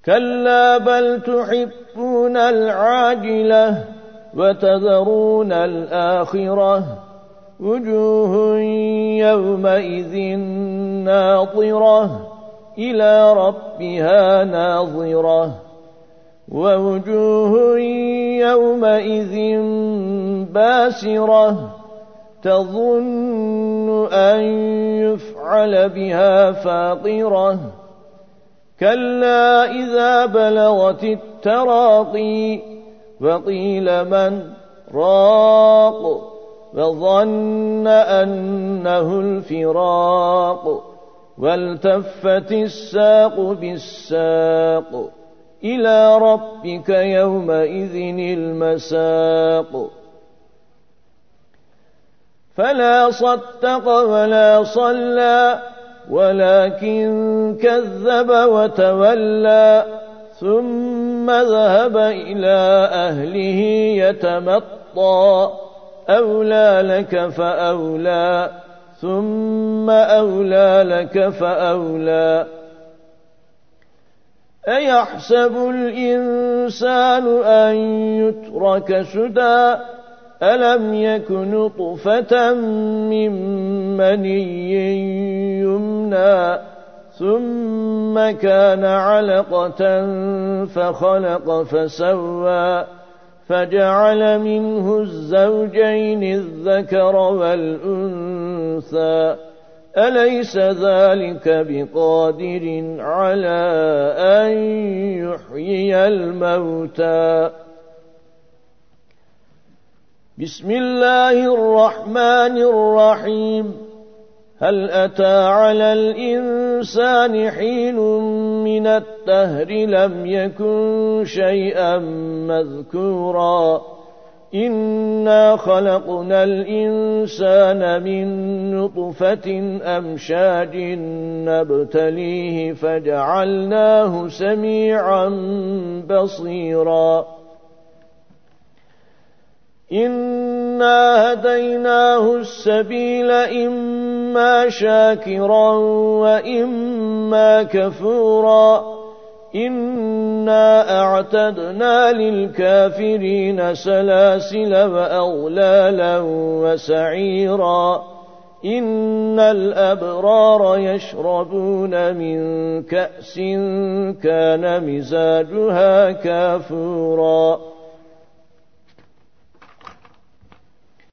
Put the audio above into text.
كلا بل تحبون العاجلة وتذرون الآخرة وجوه يومئذ ناظرة إلى ربها ناظرة ووجوه يومئذ باسرة تظن أن يفعل بها فاقرة كلا إذا بلغت التراقي وقيل من راق وظن أنه الفراق والتفت الساق بالساق إلى ربك يومئذ المساق فلا صدق ولا صلى ولكن كذب وتولى ثم ذهب إلى أهله يتمطى أولى لك فأولى ثم أولى لك فأولى أيحسب الإنسان أن يترك سدى ألم يك نطفة من مني يمنى ثم كان علقة فخلق فسوى فجعل منه الزوجين الذكر والأنثى أليس ذلك بقادر على أن يحيي الموتى بسم الله الرحمن الرحيم هل أتى على الإنسان حين من الدهر لم يكن شيئا مذكورا إنا خلقنا الإنسان من نطفة أمشاج نبتليه فجعلناه سميعا بصيرا إنا هديناه السبيل إما شاكرا وإما كفورا إنا أعتدنا للكافرين سلاسل وأغلالا وسعيرا إن الأبرار يشربون من كأس كان مزاجها كافورا